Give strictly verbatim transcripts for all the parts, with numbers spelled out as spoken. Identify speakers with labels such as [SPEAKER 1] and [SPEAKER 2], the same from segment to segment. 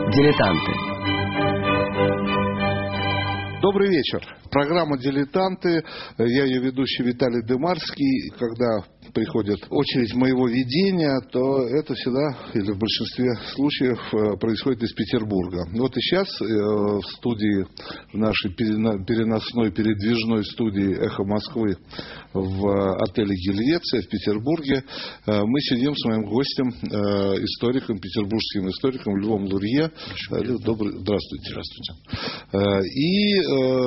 [SPEAKER 1] Дилетанты.
[SPEAKER 2] Добрый вечер. Программа «Дилетанты». Я ее ведущий Виталий Дымарский. Когда приходит очередь моего ведения, то это всегда, или в большинстве случаев, происходит из Петербурга. Вот и сейчас в студии, в нашей переносной, передвижной студии «Эхо Москвы» в отеле «Гельвеция» в Петербурге, мы сидим с моим гостем, историком, петербургским историком Львом Лурье. Добрый... Здравствуйте. Здравствуйте. И,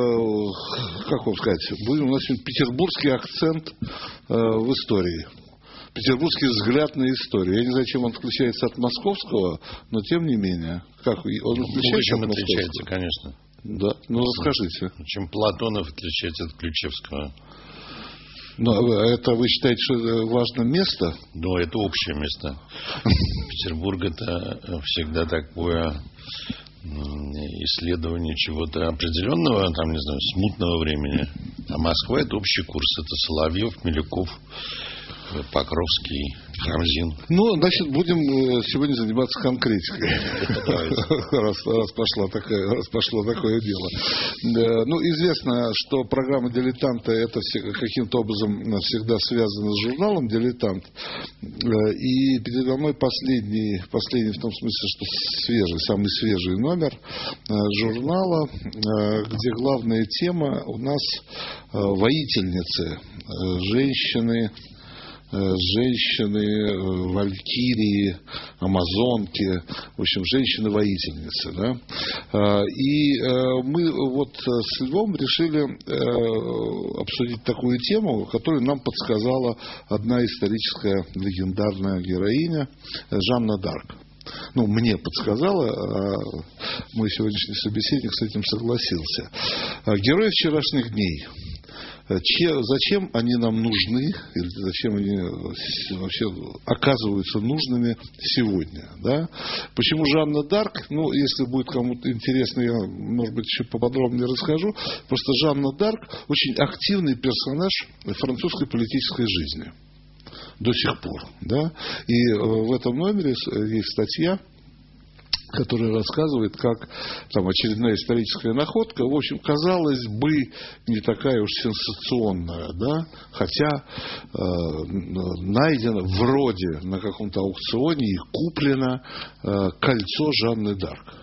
[SPEAKER 2] как вам сказать, будем, у нас сегодня петербургский акцент в истории. Петербургский взгляд на историю. Я не знаю, чем он отличается от московского, но тем не менее. Как он отличается
[SPEAKER 3] от отличается, конечно.
[SPEAKER 2] Да. Ну, расскажите.
[SPEAKER 3] Чем Платонов отличается от Ключевского.
[SPEAKER 2] Но это вы считаете, что это важное место?
[SPEAKER 3] Ну, это общее место. Петербург это всегда такое исследование чего-то определенного, там, не знаю, смутного времени. А Москва это общий курс. Это Соловьев, Милюков, Покровский, Карамзин.
[SPEAKER 2] Ну, значит, будем сегодня заниматься конкретикой. раз, раз, пошло такое, раз пошло такое дело. Ну, известно, что программа «Дилетанты» это каким-то образом всегда связана с журналом «Дилетант». И передо мной последний, последний в том смысле, что свежий, самый свежий номер журнала, где главная тема у нас воительницы, женщины, женщины, валькирии, амазонки, в общем, женщины-воительницы. Да? И мы вот с Львом решили обсудить такую тему, которую нам подсказала одна историческая легендарная героиня Жанна д'Арк. Ну, мне подсказала, а мой сегодняшний собеседник с этим согласился. Герои вчерашних дней. Че, зачем они нам нужны, или зачем они вообще оказываются нужными сегодня, да? Почему Жанна д'Арк? Ну, если будет кому-то интересно, я, может быть, еще поподробнее расскажу. Просто Жанна д'Арк очень активный персонаж французской политической жизни до сих пор, да? И в этом номере есть статья, которая рассказывает, как там очередная историческая находка, в общем, казалось бы, не такая уж сенсационная, да, хотя э, найдено вроде на каком-то аукционе и куплено э, кольцо Жанны д'Арк.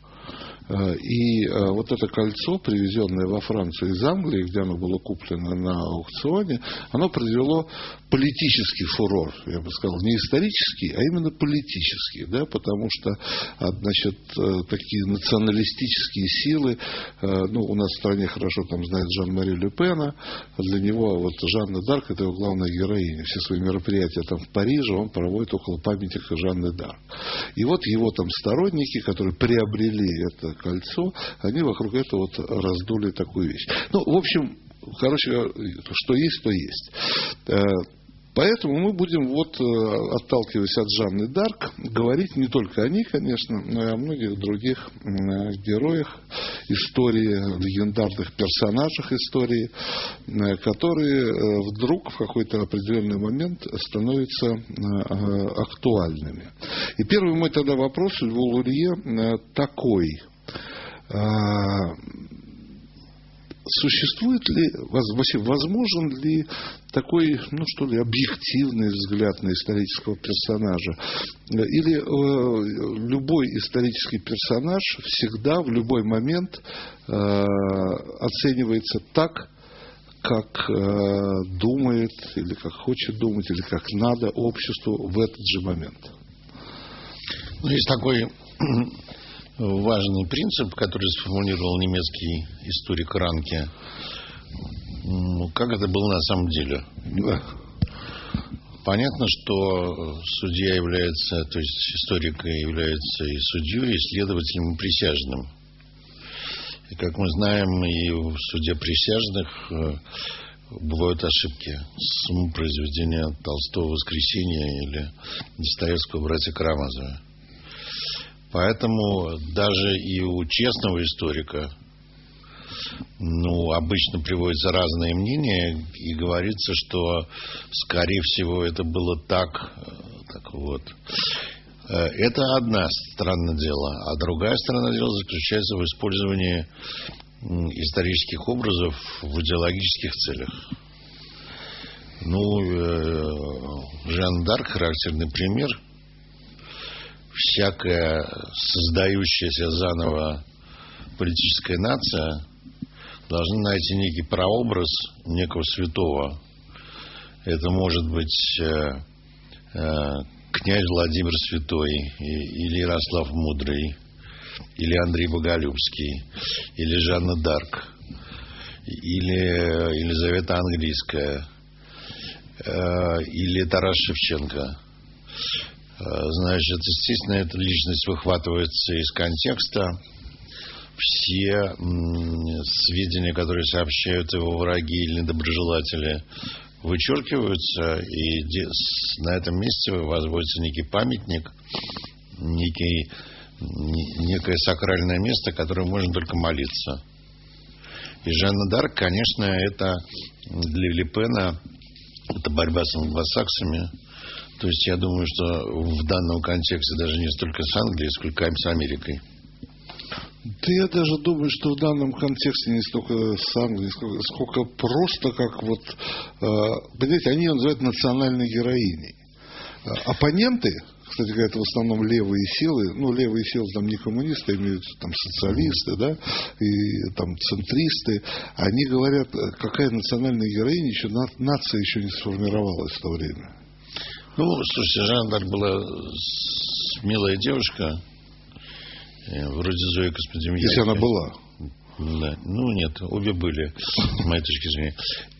[SPEAKER 2] И э, вот это кольцо, привезенное во Францию из Англии, где оно было куплено на аукционе, оно произвело политический фурор, я бы сказал, не исторический, а именно политический, да, потому что, значит, такие националистические силы, э, ну, у нас в стране хорошо там знает Жан-Мари Ле Пена, для него вот Жанна д'Арк это его главная героиня, все свои мероприятия там в Париже он проводит около памятника Жанны д'Арк. И вот его там сторонники, которые приобрели это кольцо, они вокруг этого вот раздули такую вещь. Ну, в общем, короче, что есть, то есть. Поэтому мы будем, вот, отталкиваясь от Жанны д'Арк, говорить не только о ней, конечно, но и о многих других героях истории, легендарных персонажах истории, которые вдруг в какой-то определенный момент становятся актуальными. И первый мой тогда вопрос Льву Лурье такой. Существует ли, вообще, возможен ли такой, ну что ли, объективный взгляд на исторического персонажа? Или э, любой исторический персонаж всегда в любой момент э, оценивается так, как э, думает, или как хочет думать, или как надо обществу в этот же момент?
[SPEAKER 3] Ну, есть такой важный принцип, который сформулировал немецкий историк Ранке. Как это было на самом деле?
[SPEAKER 2] Да.
[SPEAKER 3] Понятно, что судья является, то есть историк является и судьей, и следователем, и присяжным. И, как мы знаем, и в суде присяжных бывают ошибки. Самопроизведение Толстого «Воскресенье» или Достоевского «Братья Карамазовы». Поэтому даже и у честного историка, ну, обычно приводятся разные мнения, и говорится, что, скорее всего, это было так, так вот. Это одна сторона дела. А другая сторона дела заключается в использовании исторических образов в идеологических целях. Ну, Жанна д'Арк — характерный пример. Всякая создающаяся заново политическая нация должна найти некий прообраз некого святого. Это может быть э, э, князь Владимир Святой, или Ярослав Мудрый, или Андрей Боголюбский, или Жанна д'Арк, или Елизавета Английская, э, или Тарас Шевченко. Значит, естественно, эта личность выхватывается из контекста. Все сведения, которые сообщают его враги или недоброжелатели, вычеркиваются, и на этом месте возводится некий памятник, некий, некое сакральное место, которое можно только молиться. И Жанна д'Арк, конечно, это для Ле Пена это борьба с англосаксами. То есть я думаю, что в данном контексте даже не столько с Англией, сколько с Америкой.
[SPEAKER 2] Да я даже думаю, что в данном контексте не столько с Англией, сколько, сколько просто как вот, э, понимаете, они ее называют национальной героиней. Оппоненты, кстати говоря, это в основном левые силы, ну, левые силы там не коммунисты, имеют там социалисты, да, и там центристы, они говорят, какая национальная героиня, еще нация еще не сформировалась в то время.
[SPEAKER 3] Ну, слушайте, Жанна д'Арк была милая девушка, вроде Зои Космодемьянки.
[SPEAKER 2] Если она была.
[SPEAKER 3] Да. Ну, нет, обе были, с моей точки зрения.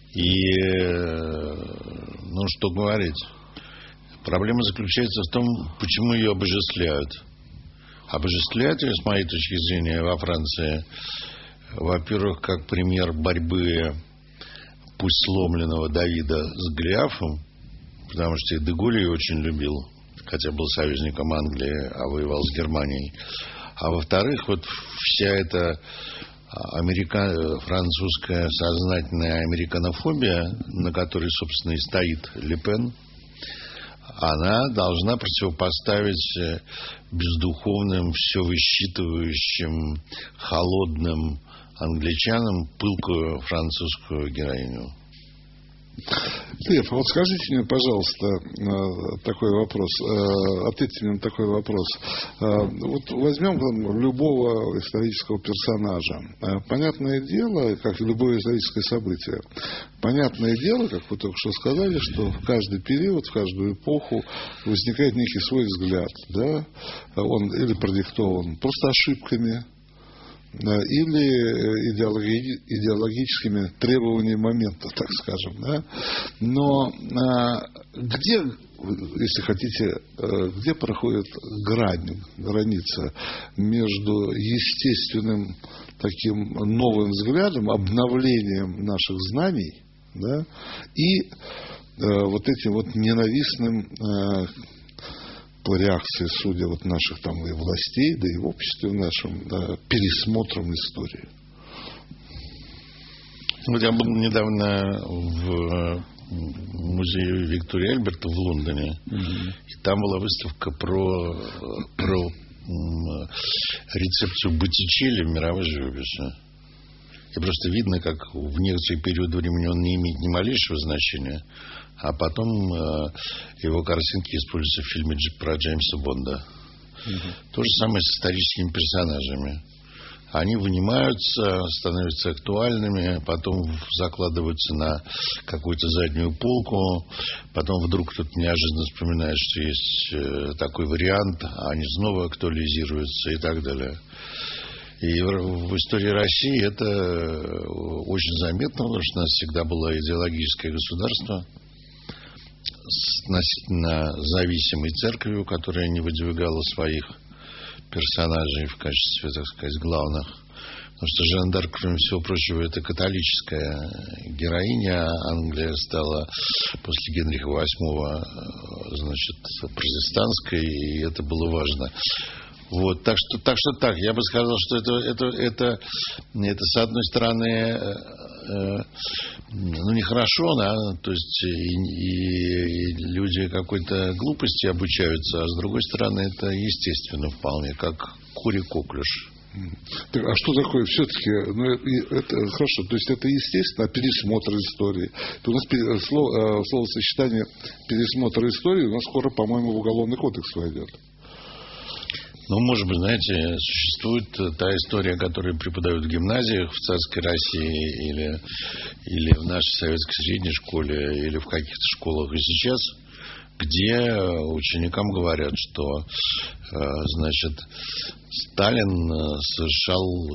[SPEAKER 3] И, ну, что говорить. Проблема заключается в том, почему ее обожествляют. Обожествляют ее, с моей точки зрения, во Франции, во-первых, как пример борьбы пусть сломленного Давида с Голиафом, потому что и де Голль ее очень любил, хотя был союзником Англии, а воевал с Германией. А во-вторых, вот вся эта америка... французская сознательная американофобия, на которой, собственно, и стоит Ле Пен, она должна противопоставить бездуховным, все высчитывающим, холодным англичанам пылкую французскую героиню.
[SPEAKER 2] Лев, вот скажите мне, пожалуйста, такой вопрос, ответьте мне на такой вопрос. Вот возьмем любого исторического персонажа. Понятное дело, как любое историческое событие, понятное дело, как вы только что сказали, что в каждый период, в каждую эпоху возникает некий свой взгляд, да? Он или продиктован просто ошибками, или идеологи, идеологическими требованиями момента, так скажем. Да? Но а, где, если хотите, где проходит грань, граница между естественным таким новым взглядом, обновлением наших знаний, да, и а, вот этим вот ненавистным а, по реакции, судя вот наших там и властей, да и в обществе в нашем, да, пересмотром истории.
[SPEAKER 3] Вот я был недавно в музее Виктории Альберта в Лондоне, mm-hmm. и там была выставка про, про рецепцию Боттичелли в мировой живописи. И просто видно, как в некоторый период времени он не имеет ни малейшего значения, а потом э, его картинки используются в фильме про Джеймса Бонда. Mm-hmm. То же самое с историческими персонажами. Они вынимаются, становятся актуальными, потом закладываются на какую-то заднюю полку, потом вдруг кто-то неожиданно вспоминает, что есть э, такой вариант, а они снова актуализируются и так далее. И в истории России это очень заметно, потому что у нас всегда было идеологическое государство с относительно зависимой церковью, которая не выдвигала своих персонажей в качестве, так сказать, главных. Потому что Жанна д'Арк, кроме всего прочего, это католическая героиня. Англия стала после Генриха восьмого, значит, протестантской, и это было важно. Вот, так что, так что так, я бы сказал, что это, это, это, это с одной стороны ну, нехорошо, да, то есть и, и, и люди какой-то глупости обучаются, а с другой стороны это естественно вполне, как кури-коклюш.
[SPEAKER 2] Так, а что такое все-таки, ну, это хорошо, то есть это естественно, пересмотр истории. То у нас слово, словосочетание пересмотр истории у нас скоро, по-моему, в Уголовный кодекс войдет.
[SPEAKER 3] Ну, может быть, знаете, существует та история, которую преподают в гимназиях в царской России или, или в нашей советской средней школе, или в каких-то школах и сейчас, где ученикам говорят, что, значит, Сталин совершал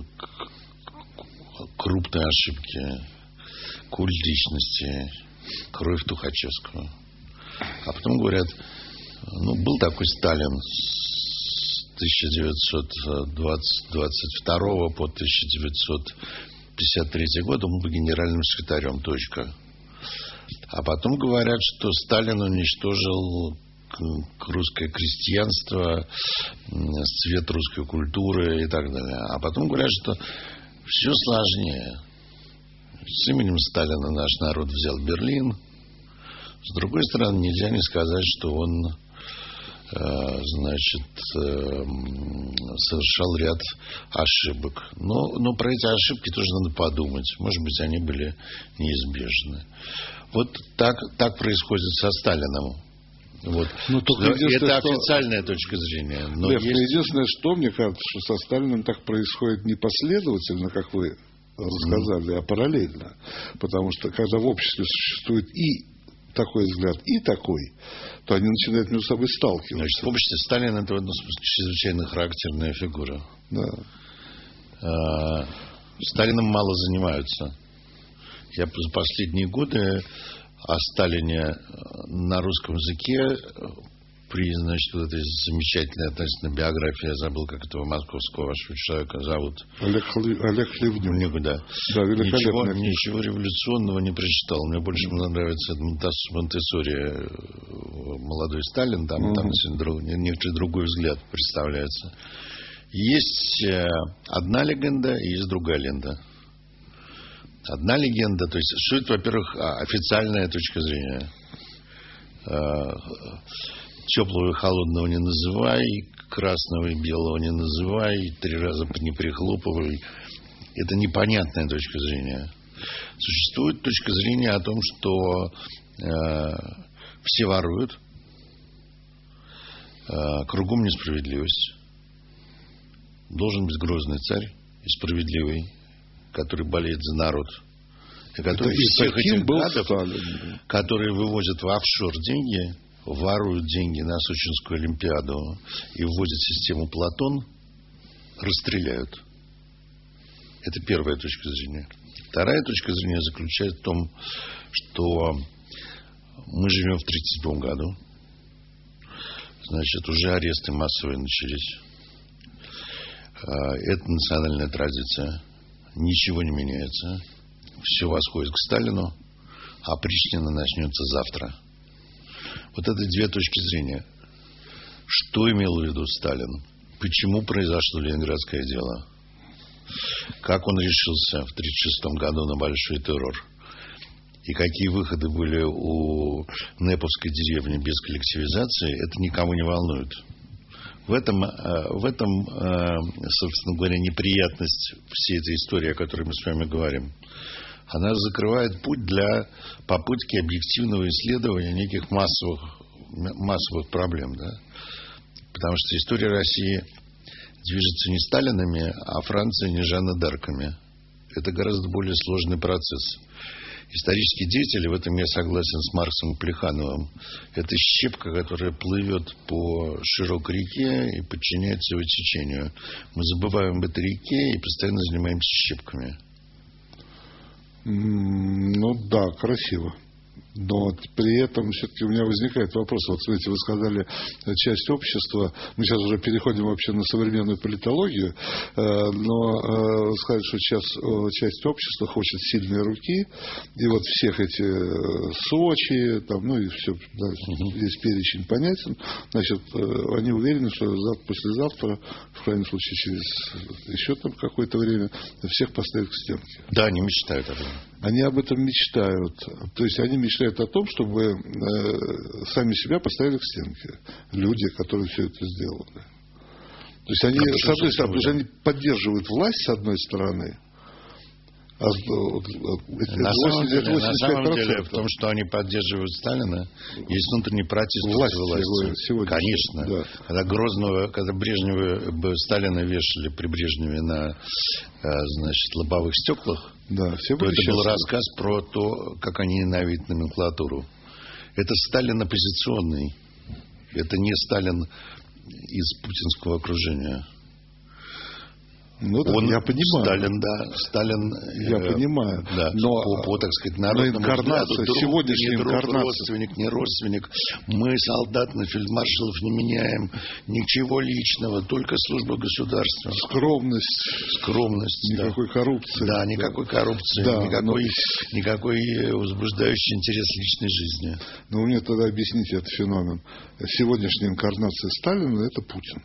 [SPEAKER 3] крупные ошибки, культ личности, кровь Тухачевского. А потом говорят, ну, был такой Сталин с тысяча девятьсот двадцать второго по тысяча девятьсот пятьдесят третий год, он был генеральным секретарем, точка. А потом говорят, что Сталин уничтожил русское крестьянство, цвет русской культуры и так далее. А потом говорят, что все сложнее. С именем Сталина наш народ взял Берлин. С другой стороны, нельзя не сказать, что он, значит, совершал ряд ошибок. Но, но про эти ошибки тоже надо подумать. Может быть, они были неизбежны. Вот так, так происходит со Сталином. Вот. Ну, это официальная что... точка зрения. Но
[SPEAKER 2] Лев,
[SPEAKER 3] есть...
[SPEAKER 2] единственное, что мне кажется, что со Сталиным так происходит не последовательно, как вы рассказали, mm. а параллельно. Потому что когда в обществе существует и такой взгляд, и такой, то они начинают между собой сталкиваться.
[SPEAKER 3] Значит, в обществе Сталин это в одном смысле чрезвычайно характерная фигура.
[SPEAKER 2] Да.
[SPEAKER 3] А, Сталином мало занимаются. Я за последние годы о Сталине на русском языке при, значит, вот этой замечательной относительно биографии, я забыл, как этого московского вашего человека зовут.
[SPEAKER 2] Олег, Олег Хлевнюк.
[SPEAKER 3] Да. Да, ничего, ничего революционного не прочитал. Мне больше mm-hmm. нравится Монтессори, молодой Сталин, там, mm-hmm. там некоторый другой взгляд представляется. Есть одна легенда и есть другая легенда. Одна легенда, то есть существует, во-первых, официальная точка зрения. Теплого и холодного не называй, красного и белого не называй, три раза не прихлопывай. Это непонятная точка зрения. Существует точка зрения о том, что э, все воруют, э, кругом несправедливость. Должен быть грозный царь и справедливый, который болеет за народ. И который из всех этих гадов, которые вывозят в офшор деньги, воруют деньги на Сочинскую Олимпиаду и вводят систему Платон, расстреляют. Это первая точка зрения. Вторая точка зрения заключается в том, что мы живем в тридцать седьмом году. Значит, уже аресты массовые начались. Это национальная традиция. Ничего не меняется. Все восходит к Сталину, а опричнина начнется завтра. Вот это две точки зрения. Что имел в виду Сталин? Почему произошло Ленинградское дело? Как он решился в тридцать шестом году на большой террор? И какие выходы были у Неповской деревни без коллективизации, это никого не волнует. В этом, в этом, собственно говоря, неприятность всей этой истории, о которой мы с вами говорим. Она закрывает путь для попытки объективного исследования неких массовых, массовых проблем. Да? Потому что история России движется не Сталинами, а Францией не Жанна д'Арками. Это гораздо более сложный процесс. Исторические деятели, в этом я согласен с Марксом и Плехановым, это щепка, которая плывет по широкой реке и подчиняется его течению. Мы забываем об этой реке и постоянно занимаемся щепками.
[SPEAKER 2] Ну да, красиво. Но при этом все-таки у меня возникает вопрос. Вот смотрите, вы сказали, часть общества, мы сейчас уже переходим вообще на современную политологию, но сказать, что сейчас часть общества хочет сильной руки, и вот всех эти Сочи, там, ну и все, да, весь перечень понятен, значит, они уверены, что завтра, послезавтра, в крайнем случае через еще там какое-то время, всех поставят к стенке.
[SPEAKER 3] Да, они мечтают об этом.
[SPEAKER 2] Они об этом мечтают. То есть они мечтают о том, чтобы э, сами себя поставили к стенке. Люди, которые все это сделали. То есть они, с одной стороны, потому что они поддерживают власть, с одной стороны, а
[SPEAKER 3] на самом деле, на самом деле в том, что они поддерживают Сталина, есть внутренний протест
[SPEAKER 2] власти,
[SPEAKER 3] власти.
[SPEAKER 2] власти.
[SPEAKER 3] Конечно.
[SPEAKER 2] Да.
[SPEAKER 3] Когда Грозного, когда Брежнева, Сталина вешали при Брежневе на, значит, лобовых стеклах,
[SPEAKER 2] да, все
[SPEAKER 3] то это
[SPEAKER 2] счастливы.
[SPEAKER 3] был рассказ про то, как они ненавидят номенклатуру. Это Сталин оппозиционный. Это не Сталин из путинского окружения.
[SPEAKER 2] Ну, да,
[SPEAKER 3] он,
[SPEAKER 2] я понимаю.
[SPEAKER 3] Сталин, да, Сталин...
[SPEAKER 2] Я
[SPEAKER 3] э,
[SPEAKER 2] понимаю.
[SPEAKER 3] Да,
[SPEAKER 2] но,
[SPEAKER 3] по, по, так сказать, народному взгляду, друг,
[SPEAKER 2] сегодняшняя
[SPEAKER 3] не друг,
[SPEAKER 2] инкарнация.
[SPEAKER 3] родственник, не родственник. Мы солдат на фельдмаршалов не меняем. Ничего личного, только служба государства.
[SPEAKER 2] Скромность.
[SPEAKER 3] Скромность,
[SPEAKER 2] никакой
[SPEAKER 3] да.
[SPEAKER 2] коррупции.
[SPEAKER 3] Да, никакой да. коррупции,
[SPEAKER 2] да,
[SPEAKER 3] никакой,
[SPEAKER 2] но...
[SPEAKER 3] никакой возбуждающий интерес личной жизни.
[SPEAKER 2] Ну, вы мне тогда объясните этот феномен. Сегодняшняя инкарнация Сталина – это Путин.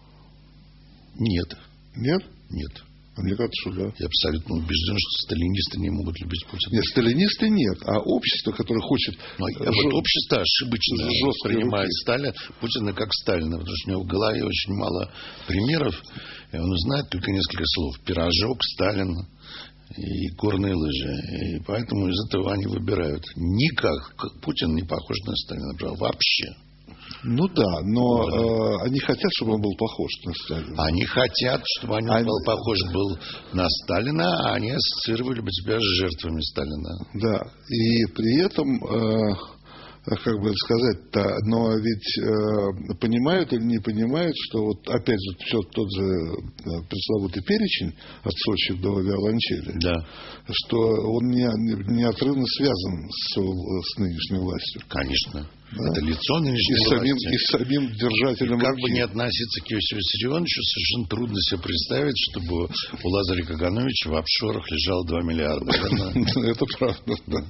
[SPEAKER 3] Нет.
[SPEAKER 2] Нет?
[SPEAKER 3] Нет.
[SPEAKER 2] А мне кажется, что да.
[SPEAKER 3] Я абсолютно убежден, что сталинисты не могут любить Путина.
[SPEAKER 2] Нет, сталинисты нет, а общество, которое хочет...
[SPEAKER 3] Но, а
[SPEAKER 2] жест...
[SPEAKER 3] вот общество ошибочно воспринимает Сталина, Путина как Сталина, потому что у него в голове очень мало примеров, и он знает только несколько слов. Пирожок, Сталин и горные лыжи. И поэтому из этого они выбирают. Никак Путин не похож на Сталина, правда, вообще.
[SPEAKER 2] Ну да, но да. Э, они хотят, чтобы он был похож на Сталина.
[SPEAKER 3] Они хотят, чтобы он они... был похож был на Сталина, а они ассоциировали бы себя с жертвами Сталина.
[SPEAKER 2] Да, и при этом, э, как бы сказать-то, но ведь э, понимают или не понимают, что вот опять же все тот же э, пресловутый перечень от Сочи до виолончели,
[SPEAKER 3] да.
[SPEAKER 2] что он не, неотрывно связан с, с нынешней властью.
[SPEAKER 3] Конечно.
[SPEAKER 2] Да.
[SPEAKER 3] Это лицо нынешней
[SPEAKER 2] и
[SPEAKER 3] власти.
[SPEAKER 2] Самим, и самим держателем.
[SPEAKER 3] И как
[SPEAKER 2] руки.
[SPEAKER 3] бы не относиться к Иосифу Виссарионовичу, совершенно трудно себе представить, чтобы у Лазаря Кагановича в офшорах лежало два миллиарда.
[SPEAKER 2] Это правда, да.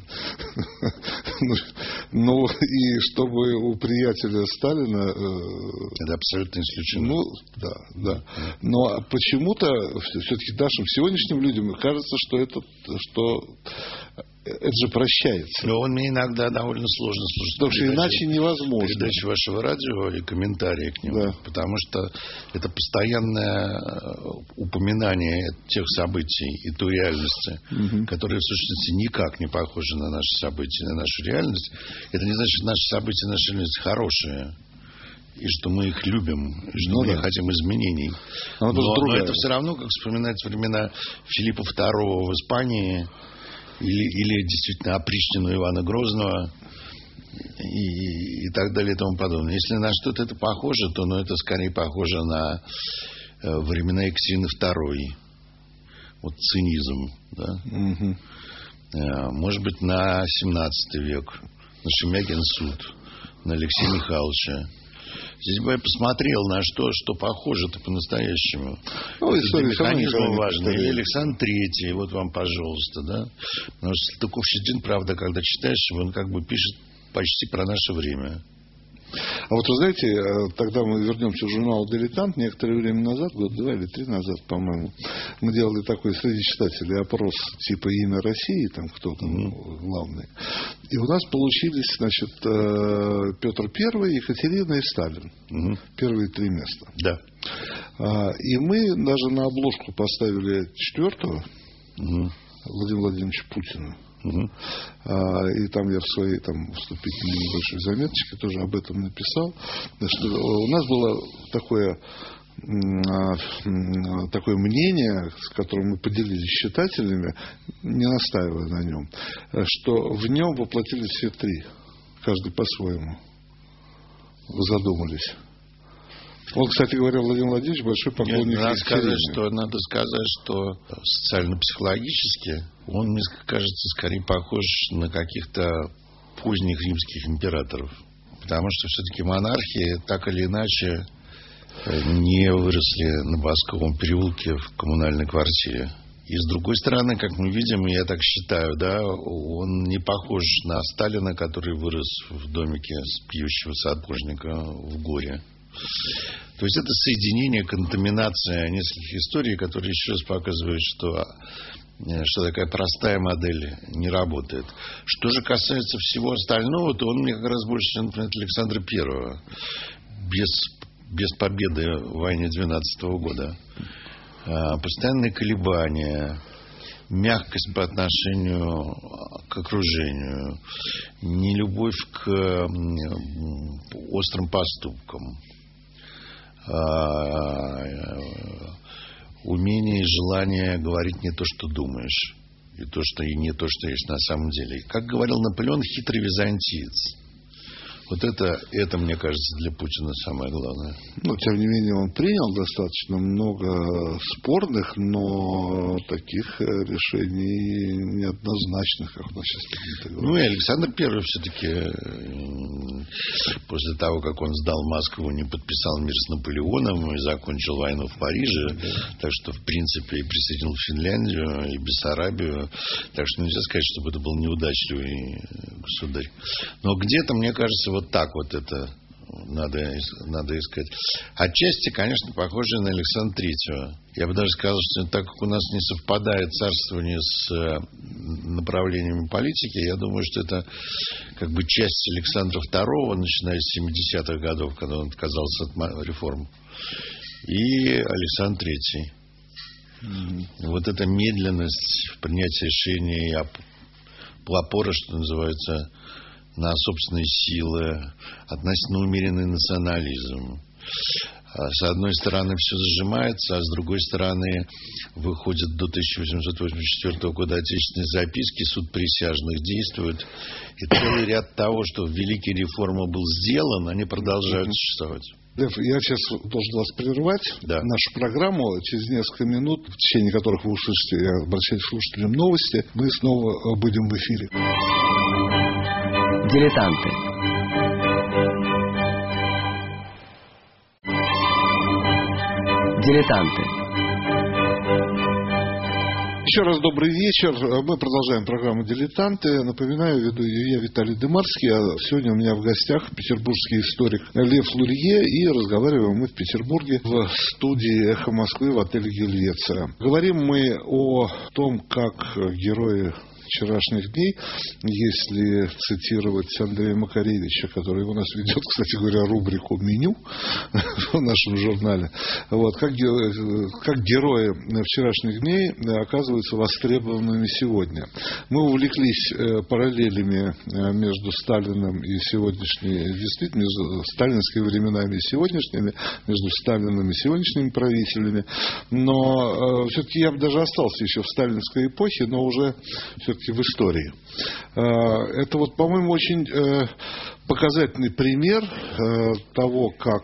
[SPEAKER 2] Ну, и чтобы у приятеля Сталина...
[SPEAKER 3] Это абсолютно исключено.
[SPEAKER 2] Ну, да, да. Но почему-то все-таки нашим сегодняшним людям кажется, что это... что это же прощается.
[SPEAKER 3] Но он мне иногда довольно сложно слушать.
[SPEAKER 2] Потому что иначе невозможно.
[SPEAKER 3] Передачи вашего радио и комментарии к нему. Да. Потому что это постоянное упоминание тех событий и той реальности, угу. которые в сущности никак не похожи на наши события, на нашу реальность. Это не значит, что наши события и наша реальность хорошие. И что мы их любим, и что ну, мы да. хотим изменений. Но, но это все равно, как вспоминать времена Филиппа второго в Испании, Или, или действительно опричнину Ивана Грозного и, и так далее и тому подобное. Если на что-то это похоже, то ну, это скорее похоже на э, времена Екатерины второй. Вот цинизм. Да?
[SPEAKER 2] Угу.
[SPEAKER 3] Э, может быть, на семнадцатый век. На Шемякин суд. На Алексея Михайловича. Здесь бы я посмотрел, на что, что похоже-то по-настоящему. Ну, история механизм важный. Или Александр Третий, вот вам, пожалуйста, да. Потому что Салтыков-Щедрин, правда, когда читаешь, он как бы пишет почти про наше время.
[SPEAKER 2] А вот вы знаете, тогда мы вернемся в журнал «Дилетант». Некоторое время назад, год два или три назад, по-моему, мы делали такой среди читателей опрос типа «Имя России», там кто там mm-hmm. главный. И у нас получились, значит, Петр Первый, Екатерина и Сталин. Mm-hmm. Первые три места.
[SPEAKER 3] Да.
[SPEAKER 2] И мы даже на обложку поставили четвертого, mm-hmm. Владимира Владимировича Путина. Uh-huh. А, и там я в своей там, вступительной небольшой заметочке тоже об этом написал. Значит, у нас было такое, такое мнение, с которым мы поделились с читателями, не настаивая на нем, что в нем воплотились все три, каждый по-своему. Вы задумались. Он, кстати говоря, Владимир Владимирович большой поклонник.
[SPEAKER 3] Надо сказать, что, надо сказать, что социально-психологически он, мне кажется, скорее похож на каких-то поздних римских императоров. Потому что все-таки монархии так или иначе не выросли на Басковом переулке в коммунальной квартире. И с другой стороны, как мы видим, я так считаю, да, он не похож на Сталина, который вырос в домике с пьющего сапожника в горе. То есть это соединение, контаминация нескольких историй, которые еще раз показывают, что что такая простая модель не работает. Что же касается всего остального, то он мне как раз больше напоминает Александра Первого. Без, без победы в войне двенадцатого года. Постоянные колебания, мягкость по отношению к окружению, нелюбовь к острым поступкам, умение и желание говорить не то, что думаешь, и то, что и не то, что есть на самом деле. Как говорил Наполеон, хитрый византиец. Вот это, это, мне кажется, для Путина самое главное.
[SPEAKER 2] Но, тем не менее, он принял достаточно много спорных, но таких решений неоднозначных, как у нас сейчас принято говорить.
[SPEAKER 3] Ну, и Александр Первый все-таки, после того, как он сдал Москву, не подписал мир с Наполеоном и закончил войну в Париже. Да. Так что, в принципе, и присоединил Финляндию, и Бессарабию. Так что нельзя сказать, чтобы это был неудачливый государь. Но где-то, мне кажется, вот так вот это надо, надо искать. Отчасти, конечно, похоже на Александра Третьего. Я бы даже сказал, что так как у нас не совпадает царствование с направлениями политики, я думаю, что это как бы часть Александра Второго, начиная с семидесятых годов, когда он отказался от реформ, и Александр Третий. Mm-hmm. Вот эта медленность в принятии решений, опора, что называется, на собственные силы, относительно умеренный национализм. С одной стороны, все зажимается, а с другой стороны, выходит до тысяча восемьсот восемьдесят четвёртого года отечественные записки, суд присяжных действует. И целый ряд того, что великие реформы был сделан, они продолжают существовать.
[SPEAKER 2] Лев, я сейчас должен вас прервать.
[SPEAKER 3] Да.
[SPEAKER 2] Нашу программу через несколько минут, в течение которых вы услышите, я обращаюсь к слушателям, новости, мы снова будем в эфире.
[SPEAKER 1] Дилетанты. Дилетанты.
[SPEAKER 2] Еще раз добрый вечер. Мы продолжаем программу «Дилетанты». Напоминаю, веду ее я, Виталий Дымарский. А сегодня у меня в гостях петербургский историк Лев Лурье. И разговариваем мы в Петербурге в студии «Эхо Москвы» в отеле «Гельвеция». Говорим мы о том, как герои вчерашних дней, если цитировать Андрея Макаревича, который у нас ведет, кстати говоря, рубрику «Меню» в нашем журнале. Вот, как, как герои вчерашних дней оказываются востребованными сегодня. Мы увлеклись параллелями между Сталиным и сегодняшней, действительно, между сталинскими временами и сегодняшними, между Сталиным и сегодняшними правителями. Но все-таки я бы даже остался еще в сталинской эпохе, но уже все-таки в истории. Это вот, по-моему, очень показательный пример того, как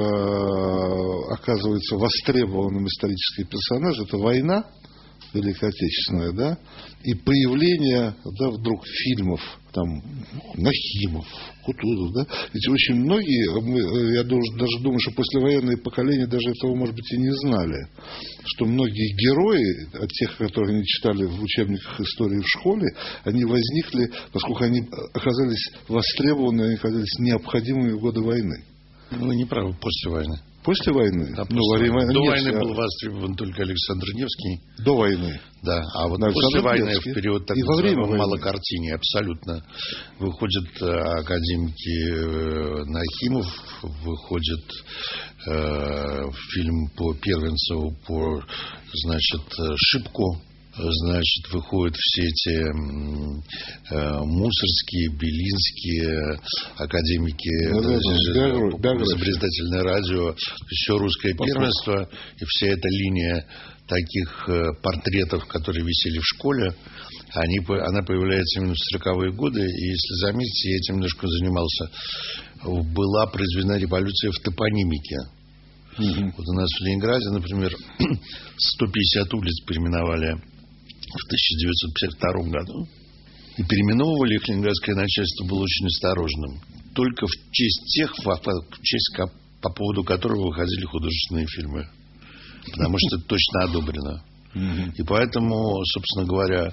[SPEAKER 2] оказывается востребованным исторический персонаж. Это война Великая Отечественная, да, и появление, да, вдруг фильмов, там, Нахимов, Кутузов, да, ведь очень многие, мы, я даже думаю, что послевоенные поколения даже этого, может быть, и не знали, что многие герои, от тех, которых они читали в учебниках истории в школе, они возникли, поскольку они оказались востребованы, они оказались необходимыми в годы войны.
[SPEAKER 3] Вы не правы, после войны.
[SPEAKER 2] После войны?
[SPEAKER 3] Да,
[SPEAKER 2] ну,
[SPEAKER 3] после
[SPEAKER 2] войны.
[SPEAKER 3] До
[SPEAKER 2] Нет,
[SPEAKER 3] войны
[SPEAKER 2] я...
[SPEAKER 3] был востребован только Александр Невский.
[SPEAKER 2] До войны?
[SPEAKER 3] Да, а вот
[SPEAKER 2] да,
[SPEAKER 3] после войны,
[SPEAKER 2] Невский.
[SPEAKER 3] В период так называемого малокартине, абсолютно, выходят академики Нахимов, выходит э, фильм по Первенцеву, по, значит, Шипку. Значит, выходят все эти э, Мусорские, Белинские, академики,
[SPEAKER 2] ну, да,
[SPEAKER 3] изобретательное радио, все русское первенство, и вся эта линия таких э, портретов, которые висели в школе, они, она появляется именно в сороковые годы, и если заметите, я этим немножко занимался, была произведена революция в топонимике. Mm-hmm. Вот у нас в Ленинграде, например, сто пятьдесят улиц переименовали в тысяча девятьсот пятьдесят втором году. И переименовывали их ленинградское начальство было очень осторожным. Только в честь тех, в честь по поводу которого выходили художественные фильмы. Потому что это точно одобрено. Mm-hmm. И поэтому, собственно говоря,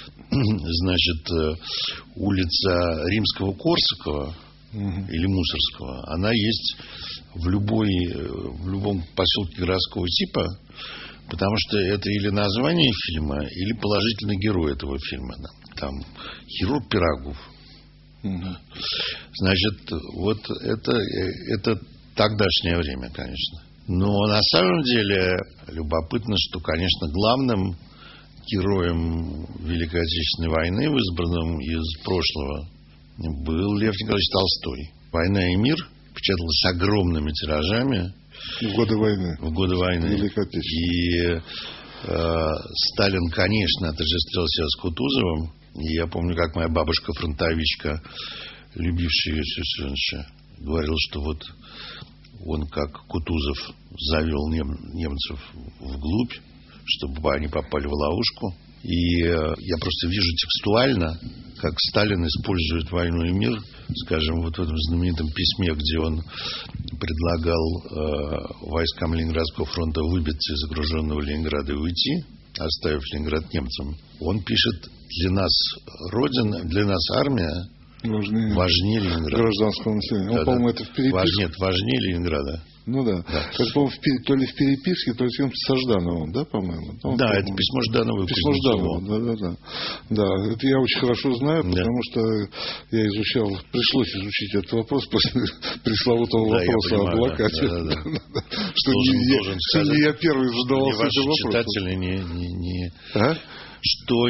[SPEAKER 3] значит, улица Римского-Корсакова mm-hmm. или Мусорского, она есть в, любой, в любом поселке городского типа. Потому что это или название фильма, или положительный герой этого фильма. Там хирург Пирогов. Угу. Значит, вот это, это тогдашнее время, конечно. Но на самом деле любопытно, что, конечно, главным героем Великой Отечественной войны, избранным из прошлого, был Лев Николаевич Толстой. «Война и мир» печаталась огромными тиражами.
[SPEAKER 2] В годы войны.
[SPEAKER 3] В годы войны.
[SPEAKER 2] Великой Отечественной.
[SPEAKER 3] И э, Сталин, конечно, отождествлял себя с Кутузовым. И я помню, как моя бабушка-фронтовичка, любившая Иосифа Виссарионовича, говорила, что вот он, как Кутузов, завел нем, немцев вглубь, чтобы они попали в ловушку. И э, я просто вижу текстуально, как Сталин использует «Войну и мир», скажем, вот в этом знаменитом письме, где он предлагал э, войскам Ленинградского фронта выбиться из окруженного Ленинграда и уйти, оставив Ленинград немцам. Он пишет: для нас Родина, для нас армия важнее, важнее Ленинграда.
[SPEAKER 2] Гражданского населения.
[SPEAKER 3] Да,
[SPEAKER 2] Он, по-моему,
[SPEAKER 3] да.
[SPEAKER 2] это в переписке.
[SPEAKER 3] Важ, нет, важнее Ленинграда.
[SPEAKER 2] Ну да. да. Это, по-моему, в, то ли в переписке, то ли со Ждановым, да, по-моему?
[SPEAKER 3] Он, да, это письмо Ждановой.
[SPEAKER 2] Письмо Ждановой, да, да, да. Да, это я очень хорошо знаю, да. Потому что я изучал, пришлось изучить этот вопрос после пресловутого да, вопроса о блокаде. Да, да, да. Что должен, не, должен я, сказать, не я первый задавался этим вопросом.
[SPEAKER 3] Читатели не... не, не... А? Что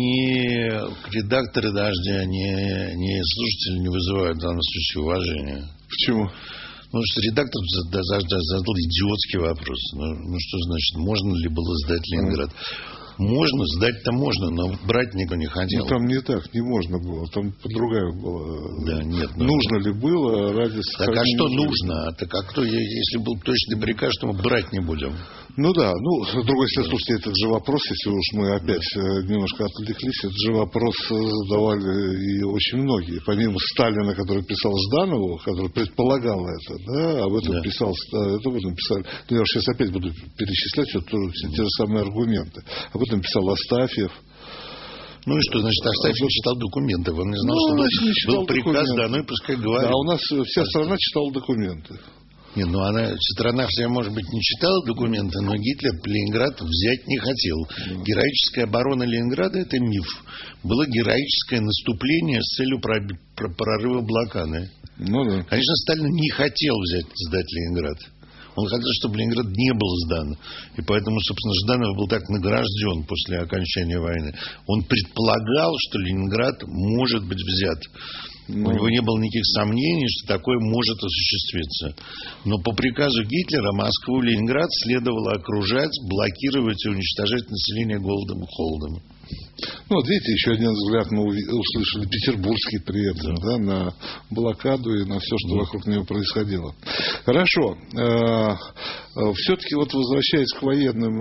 [SPEAKER 3] ни редакторы «Дождя», ни, ни слушатели не вызывают в данном случае уважения.
[SPEAKER 2] Почему?
[SPEAKER 3] Ну, что редактор задал идиотский вопрос. Ну, ну, что значит, можно ли было сдать Ленинград? Можно, сдать-то можно, но брать никто не хотел.
[SPEAKER 2] Ну, там не так, не можно было. Там другая была.
[SPEAKER 3] Да, нет. Ну,
[SPEAKER 2] нужно ли было ради
[SPEAKER 3] сохранения... Так а что нужно? Так а кто, если был точный приказ, что мы брать не будем?
[SPEAKER 2] Ну да, ну, с другой стороны, слушайте, этот же вопрос, если уж мы опять да. немножко отвлеклись, этот же вопрос задавали и очень многие. Помимо Сталина, который писал Жданову, который предполагал это, да, об этом да. писал, это об этом писали. Ну, я сейчас опять буду перечислять все, все те же самые аргументы. Об этом писал Астафьев.
[SPEAKER 3] Ну и что, значит, Астафьев читал документы. Он не знал, ну, что значит, был приказ, да, ну и пускай говорит.
[SPEAKER 2] Да, у нас вся страна читала документы.
[SPEAKER 3] Нет, ну она, страна вся, может быть, не читала документы, но Гитлер Ленинград взять не хотел. Mm. Героическая оборона Ленинграда – это миф. Было героическое наступление с целью прорыва блокады.
[SPEAKER 2] Ну, да.
[SPEAKER 3] Конечно, Сталин не хотел взять, сдать Ленинград. Он хотел, чтобы Ленинград не был сдан. И поэтому, собственно, Жданов был так награжден после окончания войны. Он предполагал, что Ленинград может быть взят. Ну, у него не было никаких сомнений, что такое может осуществиться. Но по приказу Гитлера Москву и Ленинград следовало окружать, блокировать и уничтожать население голодом и холодом.
[SPEAKER 2] Ну, вот видите, еще один взгляд мы услышали петербургский при этом, да. Да, на блокаду и на все, что да. вокруг нее происходило. Хорошо. Все-таки вот возвращаясь к военным,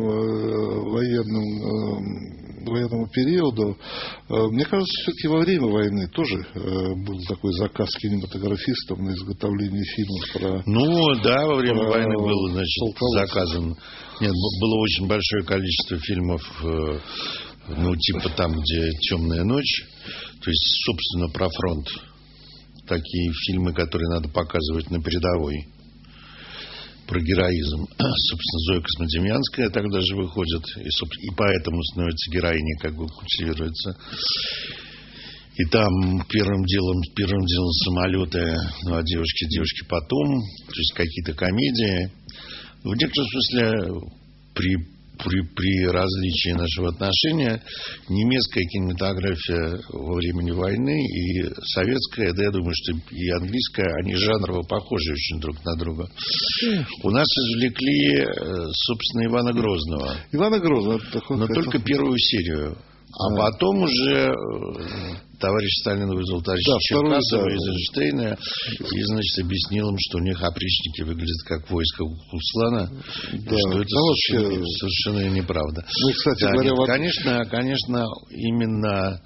[SPEAKER 2] военным, военному периоду, мне кажется, все-таки во время войны тоже был такой заказ кинематографистам на изготовление фильмов про...
[SPEAKER 3] Ну, да, во время войны был, значит, заказан. Нет, было очень большое количество фильмов... Ну, типа там, где «Темная ночь», то есть, собственно, про фронт. Такие фильмы, которые надо показывать на передовой. Про героизм. Собственно, Зоя Космодемьянская тогда же выходит, и, и поэтому становится героиней, как бы культивируется. И там первым делом, первым делом самолеты, ну, а девушки, девушки потом, то есть какие-то комедии. В некотором смысле при При, при различии нашего отношения немецкая кинематография во времени войны и советская, да я думаю, что и английская, они жанрово похожи очень друг на друга. У нас извлекли, собственно, Ивана Грозного.
[SPEAKER 2] Ивана Грозного.
[SPEAKER 3] Но только первую серию. А да. потом уже товарищ Сталин вызвал товарища да, Черкасова да. из Эйнштейна и, значит, объяснил им, что у них опричники выглядят как войско Куклукс-клана, да. что это да, совершенно, вообще... совершенно неправда.
[SPEAKER 2] Ну, кстати,
[SPEAKER 3] да,
[SPEAKER 2] говоря,
[SPEAKER 3] нет,
[SPEAKER 2] вот...
[SPEAKER 3] конечно, конечно, именно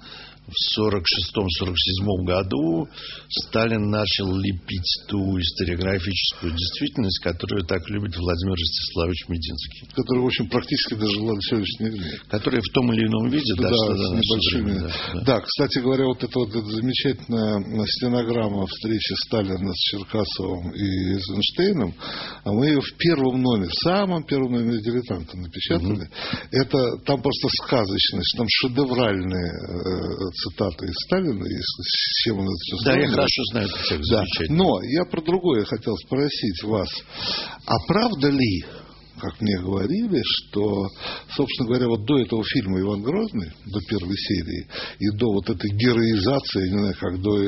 [SPEAKER 3] в сорок шестом — сорок седьмом году Сталин начал лепить ту историографическую действительность, которую так любит Владимир Ростиславович Мединский.
[SPEAKER 2] Которая, в общем, практически дожила до сегодняшнего дня.
[SPEAKER 3] Которая в том или ином виде
[SPEAKER 2] да,
[SPEAKER 3] дошла
[SPEAKER 2] с
[SPEAKER 3] до
[SPEAKER 2] небольшими.
[SPEAKER 3] Время, да, да.
[SPEAKER 2] да, кстати говоря, вот эта вот эта замечательная стенограмма встречи Сталина с Черкасовым и Эйзенштейном, а мы ее в первом номере, в самом первом номере «Дилетанта» напечатали. Угу. Это там просто сказочность, там шедевральные э, цитаты из Сталина, если с чем он это все
[SPEAKER 3] Да,
[SPEAKER 2] сравнивает.
[SPEAKER 3] я хорошо знаю этот текст,
[SPEAKER 2] да.
[SPEAKER 3] замечательно.
[SPEAKER 2] Но я про другое хотел спросить вас. А правда ли, как мне говорили, что, собственно говоря, вот до этого фильма «Иван Грозный», до первой серии, и до вот этой героизации, я не знаю, как до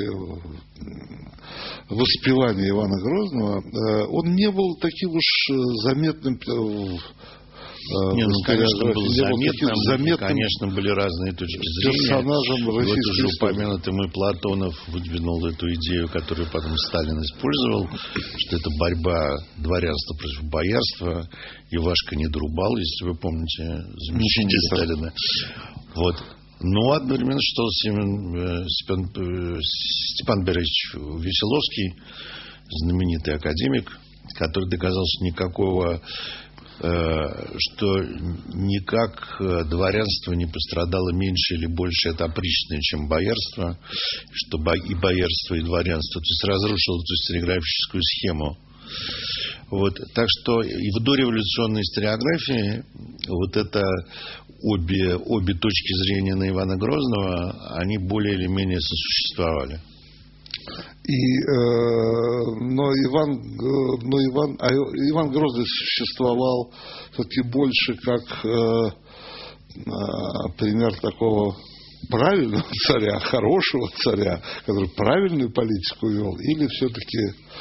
[SPEAKER 2] воспевания Ивана Грозного, он не был таким уж заметным...
[SPEAKER 3] Не, ну, конечно, был заметным,
[SPEAKER 2] заметным,
[SPEAKER 3] конечно, были разные точки зрения.
[SPEAKER 2] Персонажем российской
[SPEAKER 3] вот уже
[SPEAKER 2] истории.
[SPEAKER 3] упомянутый мой Платонов выдвинул эту идею, которую потом Сталин использовал, что это борьба дворянства против боярства. Ивашка не дорубал, если вы помните замечание Сталина. Вот. Но одновременно что Степан, Степан Березович Веселовский, знаменитый академик, который доказал, что никакого что никак дворянство не пострадало меньше или больше от опричнины, чем боярство, что и боярство, и дворянство, то есть разрушило эту историографическую схему. Вот. Так что и в дореволюционной историографии вот это обе, обе точки зрения на Ивана Грозного, они более или менее сосуществовали.
[SPEAKER 2] И, э, но Иван, э, но Иван, а Иван Грозный существовал все-таки больше как э, э, пример такого правильного царя, хорошего царя, который правильную политику вел, или все-таки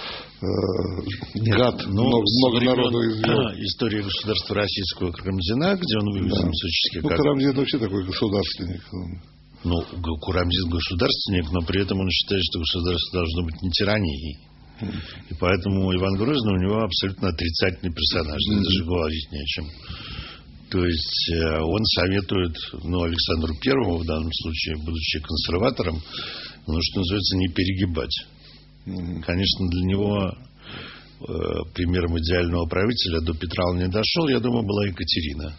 [SPEAKER 2] э, гад,
[SPEAKER 3] ну,
[SPEAKER 2] много, много народу извел.
[SPEAKER 3] История государства российского Карамзина, где он вывезен да. всячески.
[SPEAKER 2] Ну,
[SPEAKER 3] как...
[SPEAKER 2] Карамзин вообще такой государственник.
[SPEAKER 3] Ну, Карамзин государственник, но при этом он считает, что государство должно быть не тиранией. И поэтому Иван Грозный у него абсолютно отрицательный персонаж. Mm-hmm. Даже говорить не о чем. То есть он советует, ну, Александру Первому в данном случае, будучи консерватором, ну, что называется, не перегибать. Mm-hmm. Конечно, для него э, примером идеального правителя до Петра он не дошел, я думаю, была Екатерина.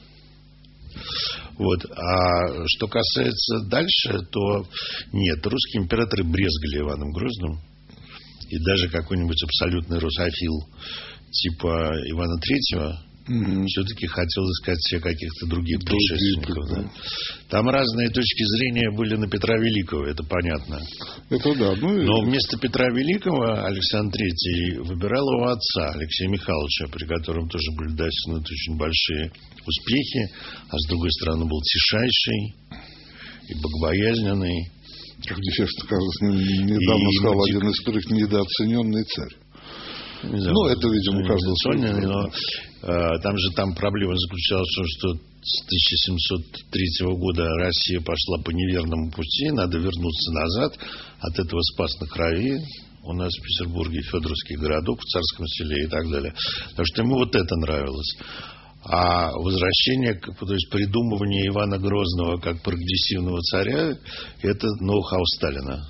[SPEAKER 3] Вот. А что касается дальше, то нет, русские императоры брезгали Иваном Грозным. И даже какой-нибудь абсолютный русофил типа Ивана Третьего mm-hmm. все-таки хотел искать себе каких-то других предшественников. Да. Да. Там разные точки зрения были на Петра Великого, это понятно.
[SPEAKER 2] Это да. Ну,
[SPEAKER 3] Но вместо Петра Великого Александр Третий выбирал его отца, Алексея Михайловича, при котором тоже были достигнуты очень большие успехи, а с другой стороны был тишайший и богобоязненный.
[SPEAKER 2] Как дефект, кажется, недавно и сказал мотив... один историк, недооцененный царь. Не знаю, ну, это, видимо, каждого своего.
[SPEAKER 3] Но а, там же там проблема заключалась в том, что с тысяча семьсот третьего года Россия пошла по неверному пути, надо вернуться назад. От этого спас на крови. У нас в Петербурге Федоровский городок в Царском селе и так далее. Потому что ему вот это нравилось. А возвращение, то есть придумывание Ивана Грозного как прогрессивного царя, это ноу-хау Сталина.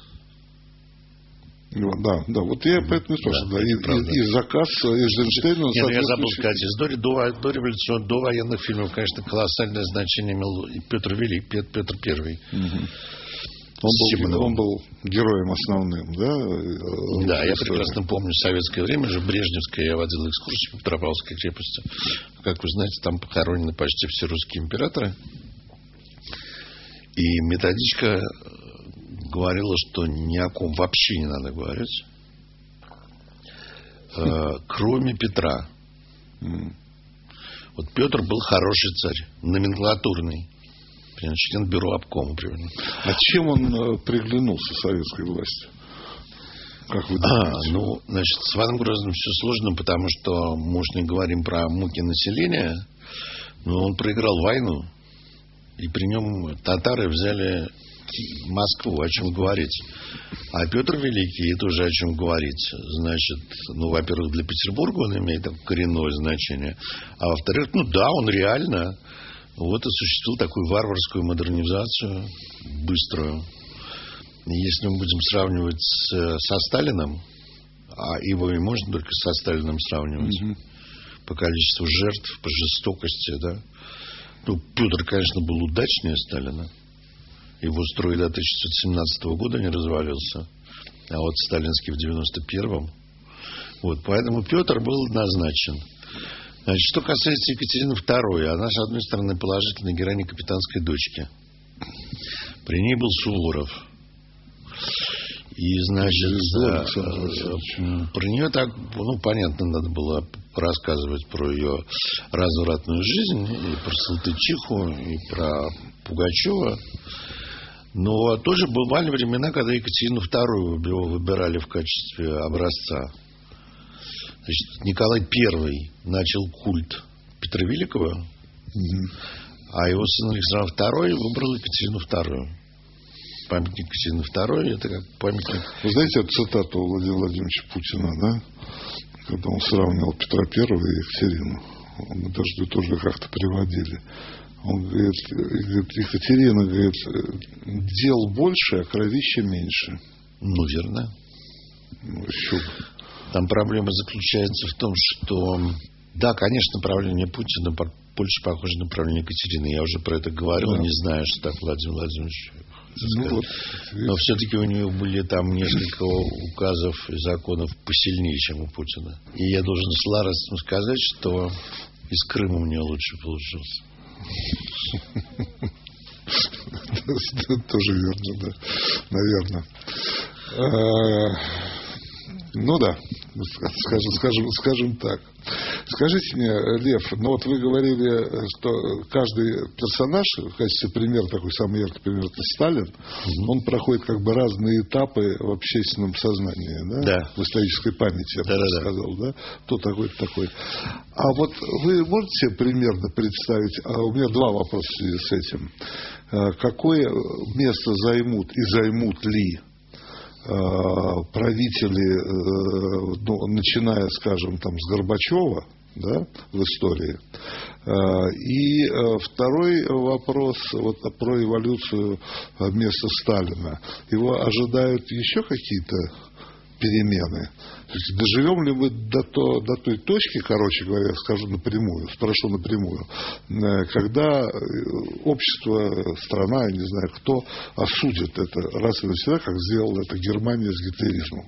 [SPEAKER 2] Да, да, вот я поэтому и спрашиваю. Да, да, и, и, и заказ Эйзенштейна...
[SPEAKER 3] Нет, я забыл сказать, из до, до, до революционных, до военных фильмов, конечно, колоссальное значение имел Петр Великий, Петр Первый. Угу.
[SPEAKER 2] Он был, он был героем основным, да?
[SPEAKER 3] Да, я прекрасно помню советское время, же Брежневское, я водил экскурсию по Петропавловской крепости. Как вы знаете, там похоронены почти все русские императоры. И методичка говорила, что ни о ком вообще не надо говорить, кроме Петра. Вот Петр был хороший царь, номенклатурный. Член бюро обкома, примерно.
[SPEAKER 2] А чем он э, приглянулся советской власти? Как вы
[SPEAKER 3] думаете? А, ну, значит, с Иваном Грозным все сложно, потому что мы уж не говорим про муки населения, но он проиграл войну, и при нем татары взяли Москву, о чем говорить. А Петр Великий, это уже о чем говорить. Значит, ну, во-первых, для Петербурга он имеет коренное значение, а во-вторых, ну да, он реально... Вот осуществил такую варварскую модернизацию, быструю. если мы будем сравнивать с, со Сталиным, а его и можно только со Сталиным сравнивать, угу. по количеству жертв, по жестокости, да. Ну, Петр, конечно, был удачнее Сталина. Его строй до тысяча девятьсот семнадцатого года не развалился, а вот сталинский в девяносто первом. Вот, поэтому Петр был назначен. Значит, что касается Екатерины второй, она, с одной стороны, положительная героиня капитанской дочки. При ней был Суворов. И, значит, а, про нее так, ну, понятно, надо было рассказывать про ее развратную жизнь, и про Салтычиху, и про Пугачева. Но тоже бывали времена, когда Екатерину вторую выбирали в качестве образца. Значит, Николай Первый начал культ Петра Великого, угу. а его сын Александр второй выбрал Екатерину вторую. Памятник Екатерины второй, это как памятник...
[SPEAKER 2] Вы знаете цитату Владимира Владимировича Путина, да? Когда он сравнивал Петра Первого и Екатерину. Мы даже тоже как-то приводили. Он говорит, Екатерина, говорит, дел больше, а кровища меньше.
[SPEAKER 3] Ну, верно.
[SPEAKER 2] Ну, еще бы.
[SPEAKER 3] Там проблема заключается в том, что, да, конечно, правление Путина больше похоже на правление Екатерины. Я уже про это говорил, да. Не знаю, что так Владимир Владимирович. Ну, вот, но все-таки у него были там несколько указов и законов посильнее, чем у Путина. И я должен с Ларосом сказать, что из Крыма у него лучше получился.
[SPEAKER 2] Тоже верно, да. Наверное. Ну да, скажем, скажем, скажем так. Скажите мне, Лев, ну вот вы говорили, что каждый персонаж, в качестве примера, такой самый яркий пример, это Сталин, угу. он проходит как бы разные этапы в общественном сознании, да?
[SPEAKER 3] Да.
[SPEAKER 2] В исторической памяти, я бы
[SPEAKER 3] да,
[SPEAKER 2] сказал, да? Кто такой-то такой. А вот вы можете себе примерно представить, а у меня два вопроса в связи с этим. Какое место займут и займут ли правители, ну, начиная, скажем, там, с Горбачева, да, в истории. И второй вопрос вот, про эволюцию места Сталина. Его ожидают еще какие-то перемены? Доживем ли мы до, то, до той точки, короче говоря, скажу напрямую, спрошу напрямую, когда общество, страна, я не знаю кто, осудит это раз и навсегда, как сделала это Германия с гитлеризмом?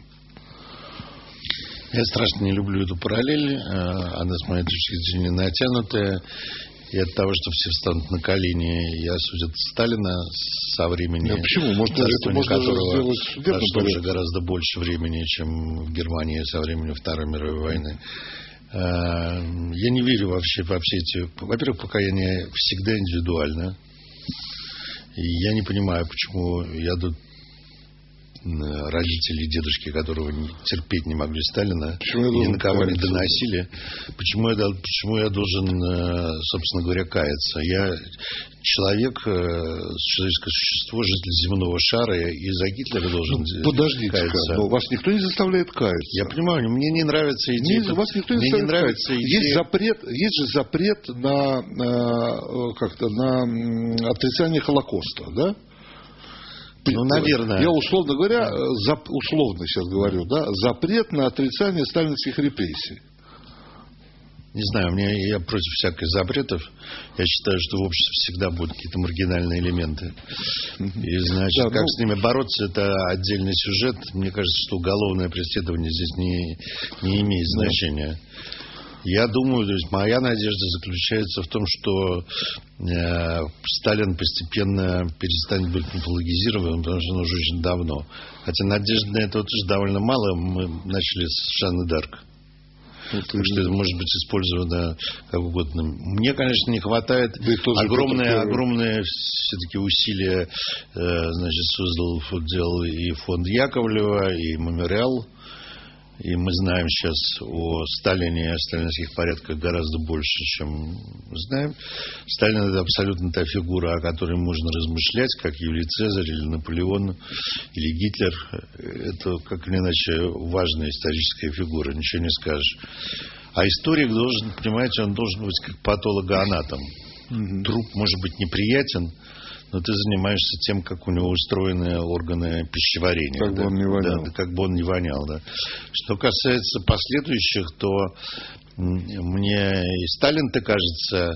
[SPEAKER 3] Я страшно не люблю эту параллель. Она, с моей точки зрения, натянутая. И от того, что все встанут на колени и осудят Сталина со времени,
[SPEAKER 2] да почему? Может, это можно
[SPEAKER 3] которого
[SPEAKER 2] сделать
[SPEAKER 3] прошло уже гораздо больше времени, чем в Германии со времени Второй мировой войны. Я не верю вообще во все эти... Во-первых, покаяние всегда индивидуально. И я не понимаю, почему я тут родители, дедушки, которого терпеть не могли Сталина, ни на кого не доносили. Почему я, почему я должен, собственно говоря, каяться? Я человек, человеческое существо, житель земного шара, и за Гитлера должен ну,
[SPEAKER 2] подождите, каяться. Но вас никто не заставляет каяться.
[SPEAKER 3] Я понимаю, мне не нравится идея.
[SPEAKER 2] Не, вас никто не мне не нравится идея. Есть запрет, есть же запрет на, как-то, на отрицание Холокоста, да?
[SPEAKER 3] Ну, наверное.
[SPEAKER 2] Я, условно говоря, за, условно сейчас говорю, да, запрет на отрицание сталинских репрессий.
[SPEAKER 3] Не знаю, мне, я против всяких запретов. Я считаю, что в обществе всегда будут какие-то маргинальные элементы. И, значит, да, как ну... с ними бороться, это отдельный сюжет. Мне кажется, что уголовное преследование здесь не, не имеет значения. Я думаю, то есть моя надежда заключается в том, что э, Сталин постепенно перестанет быть мифологизированным, потому что он уже очень давно. Хотя надежды на это тоже довольно мало. Мы начали с Жанны д'Арк. Вот, так что это может быть использовано как угодно. Мне, конечно, не хватает. Да огромные, огромные все-таки усилия. Э, значит, создал фонд, делал и фонд Яковлева, и мемориал. И мы знаем сейчас о Сталине и о сталинских порядках гораздо больше, чем мы знаем. Сталин – это абсолютно та фигура, о которой можно размышлять, как Юлий Цезарь или Наполеон или Гитлер. Это, как или иначе, важная историческая фигура, ничего не скажешь. А историк должен, понимаете, он должен быть как патологоанатом. Mm-hmm. Труп может быть неприятен, Но ты занимаешься тем, как у него устроены органы пищеварения.
[SPEAKER 2] Как
[SPEAKER 3] да?
[SPEAKER 2] бы он не вонял.
[SPEAKER 3] Да, как бы он не вонял, да. Что касается последующих, то мне и Сталин-то кажется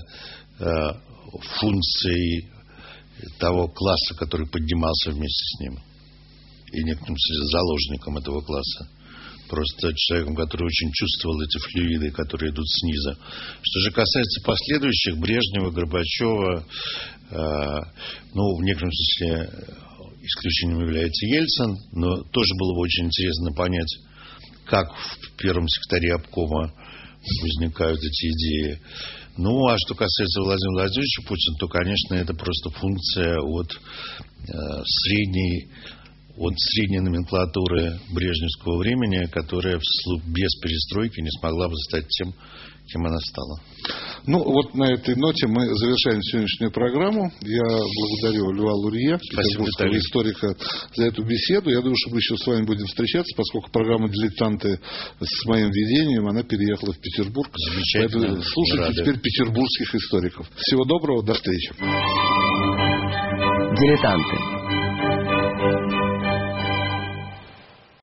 [SPEAKER 3] функцией того класса, который поднимался вместе с ним. И некоторым заложником этого класса. Просто человеком, который очень чувствовал эти флюиды, которые идут снизу. Что же касается последующих, Брежнева, Горбачева, э, ну, в некотором смысле исключением является Ельцин, но тоже было бы очень интересно понять, как в первом секретаре обкома возникают эти идеи. Ну, а что касается Владимира Владимировича Путина, то, конечно, это просто функция от э, средней от средней номенклатуры брежневского времени, которая вслух без перестройки не смогла бы стать тем, кем она стала.
[SPEAKER 2] Ну, вот на этой ноте мы завершаем сегодняшнюю программу. Я благодарю Льва Лурье, петербургского историка, за эту беседу. Я думаю, что мы еще с вами будем встречаться, поскольку программа «Дилетанты» с моим ведением, она переехала в Петербург.
[SPEAKER 3] Замечательно.
[SPEAKER 2] Слушайте
[SPEAKER 3] Рады.
[SPEAKER 2] теперь петербургских историков. Всего доброго, до встречи.
[SPEAKER 1] Дилетанты.